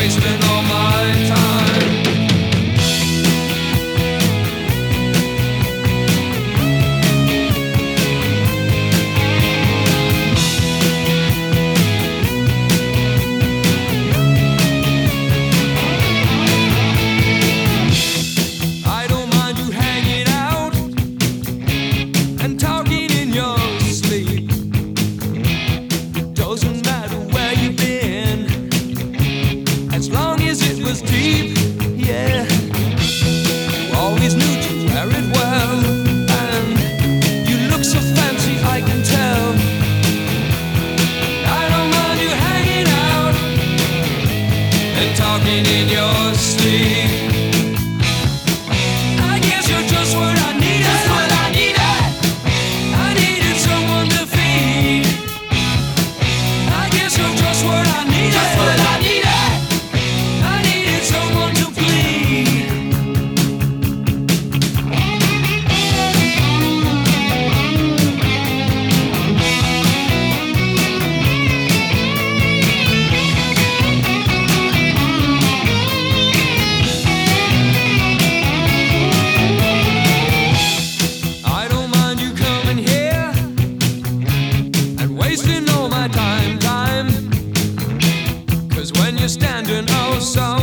wasting all my time. I don't mind you hanging out and talking in your sleep. Doesn't matter where you've been, as long as it was deep, yeah. You always knew to wear it well, and you look so fancy, I can tell. I don't mind you hanging out and talking in your sleep. I guess you're just what I needed. Just what I needed. I needed someone to feed. I guess you're just what I needed. Just what I needed. I needed someone to bleed. I don't mind you coming here and wasting all my time. 'Cause when you're standing oh so